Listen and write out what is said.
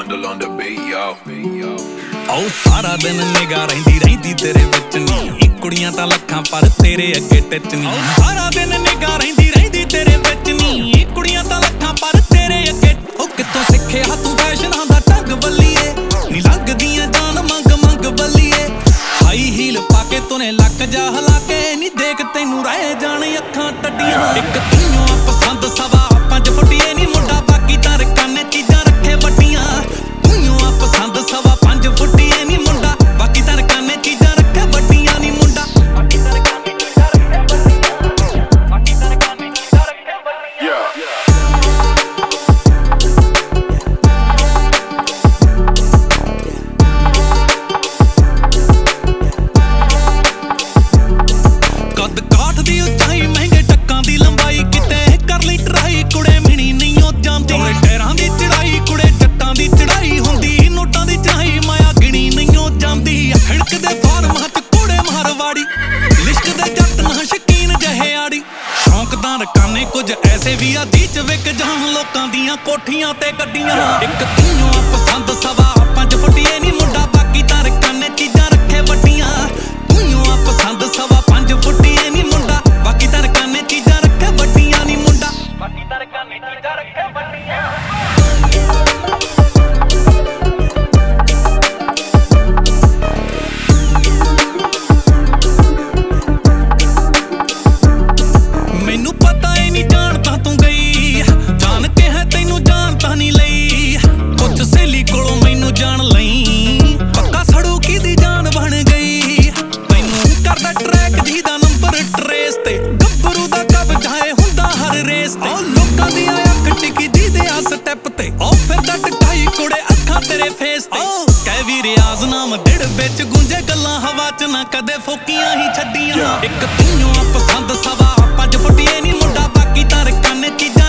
Bundle on the beat, yo. ਉਹ ਸਾਰਾ ਦਿਨ ਨਿਗਾ ਰਹਿੰਦੀ ਤੇਰੇ ਵਿੱਚ ਨੀ ਕੁੜੀਆਂ ਤਾਂ ਲੱਖਾਂ ਪਰ ਤੇਰੇ ਅੱਗੇ ਟਿੱਚ ਨੀ ਸਾਰਾ ਦਿਨ ਨਿਗਾ ਰਹਿੰਦੀ ਤੇਰੇ ਵਿੱਚ ਨੀ ਕੁੜੀਆਂ ਤਾਂ ਲੱਖਾਂ ਪਰ ਤੇਰੇ ਅੱਗੇ ਉਹ ਕਿੱਥੋਂ ਸਿੱਖਿਆ ਤੂੰ ਫੈਸ਼ਨਾਂ ਦਾ ਢੰਗ ਬੱਲੀਏ ਨੀ ਲੱਗਦੀਆਂ ਜਾਨ ਮੰਗ ਬੱਲੀਏ ਹਾਈ ਹੀਲ ਪਾ ਕੇ ਤੂਨੇ ਲੱਕ ਜਾ ਹਲਾ ਕੇ ਨੀ ਦੇਖ ਤੈਨੂੰ ਰਹਿ ਜਾਣ ਅੱਖਾਂ ਟੱਡੀਆਂ ਇੱਕ ਤੀਨੋਂ ਆ ਪਸੰਦ 5 ਫੁੱਟੀਏ ਨੀ ਮੁੰਡਾ ਬਾਕੀ ਤਾਂ ਰਕਾਨੇ ਚੀਜ਼ਾਂ ਰੱਖੇ ਵੱਡੀਆਂ ਤੂੰ ਆ ਪਸੰਦ 5 ਫੁੱਟੀਏ ਨੀ ਮੁੰਡਾ ਬਾਕੀ ਤਾਂ ਰਕਾਨੇ ਚੀਜ਼ਾਂ ਰੱਖੇ ਵੱਡੀਆਂ ਨੀ ਮੁੰਡਾ ਬਾਕੀ ਤਾਂ ਰਕਾਨੇ ਚੀਜ਼ਾਂ ਰੱਖੇ ਵੱਡੀਆਂ ਬਾਕੀ ਤਾਂ ਰਕਾਨੇ ਚੀਜ਼ਾਂ ਰੱਖੇ ਵੱਡੀਆਂ ਕੱਦ ਕਾਠ ਦੀ ਉਚਾਈ ਮਹਿੰਗੇ ਟੱਕਾਂ ਦੀ ਲੰਬਾਈ ਕਿਤੇ ਕਰ ਲਈ ਟਰਾਈ ਕੁੜੇ ਮਿਣੀ ਨਹੀਂ ਉਹ ਜਾਂਦੀ ਉਹਦੇ ਟੈਰਾਂ ਦੀ ਚੜਾਈ ਕੁੜੇ ਜੱਟਾਂ ਦੀ ਚੜਾਈ ਹੁੰਦੀ ਨੋਟਾਂ ਦੀ ਚਾਹੀ ਮਾਇਆ ਗਿਣੀ ਨਹੀਂ ਉਹ ਜਾਂਦੀ ਹਿੜਕਦੇ ਫਾਰਮਾਂ ਚ ਕੋੜੇ ਮਾਰਵਾੜੀ ਲਿਸ਼ਕ ਦੇ ਜੱਟ ਨਾ ਸ਼ਕੀਨ ਜਹੇ ਆੜੀ ਸ਼ੌਂਕਦਾਰ ਰਕਾਨੇ ਕੁਝ ਐਸੇ ਵੀ ਆ ਦੀ ਚ ਵਿਕ ਜਾਣ ਲੋਕਾਂ ਦੀਆਂ ਕੋਠੀਆਂ ਤੇ ਗੱਡੀਆਂ ਇੱਕ ਤੀਨੋਂ ਆ ਪਸੰਦ 5 ਫੁੱਟੀਏ ਨੀ ਮੁੰਡਾ ਬਾਕੀ ਤਾਂ ਰਕਾਨੇ ਚੀਜ਼ਾਂ ਰੱਖੇ ਵੱਡੀਆਂ ਤੂੰ ਆ ਪਸੰਦ 5 ਫੁੱਟੀਏ ਨੀ ਮੁੰਡਾ ਬਾਕੀ ਤਾਂ ਰਕਾਨੇ ਚੀਜ਼ਾਂ ਰੱਖੇ ਵੱਡੀਆਂ ਨੀ ਮੁੰਡਾ ਬਾਕੀ ਤਾਂ ਰਕਾਨੇ ਚੀਜ਼ਾਂ ਰੱਖੇ ਵੱਡੀਆਂ ਮੈਨੂੰ ਪਤਾ ਏ ਨੀ ਜਾਣ ਤਾਂ ਤੂੰ ਗਈ ਜਾਣ ਕੇ ਹੈ ਤੈਨੂੰ ਜਾਣ ਤਾਂ ਨਹੀਂ ਲਈ ਕੁਛ ਸਹੇਲੀ ਕੋਲੋਂ ਮੈਨੂੰ ਜਾਣ ਲਈ ਪੱਕਾ ਸੜੂ ਕਿਹਦੀ ਜਾਨ ਬਣ ਗਈ ਤੈਨੂੰ ਕਰਦਾ ਟਰੈਕ ਜਿਹਦਾ ਨੰਬਰ ਟਰੇਸ ਤੇ ਗੱਭਰੂ ਦਾ ਕਬਜ਼ਾ ਏ ਹੁੰਦਾ ਹਰ ਰੇਸ ਤੇ ਉਹ ਲੋਕਾਂ ਦੀਆਂ ਅੱਖ ਟਿਕੀ ਜਿਹਦੇ ਆ ਸਟੈਪ ਤੇ ਉਹ ਫਿਰਦਾ ਟਕਾਈ ਕੁੜੇ ਅੱਖਾਂ ਤੇਰੇ ਫੇਸ ਤੇ ਕਹਿ ਵੀ ਰਿਆਜ਼ ਨਾਮ ਦਿੜ ਵਿੱਚ ਗੂੰਜੇ ਗੱਲਾਂ ਹਵਾ ਚ ਨਾ ਕਦੇ ਫੋਕੀਆਂ ਹੀ ਛੱਡੀਆਂ ਇੱਕ ਤੀਨੋਂ ਆ ਪਸੰਦ 5 ਫੁੱਟੀਏ ਨੀ ਮੁੰਡਾ ਬਾਕੀ ਤਾਂ ਰਕਾਨੇ ਚੀਜ਼ਾਂ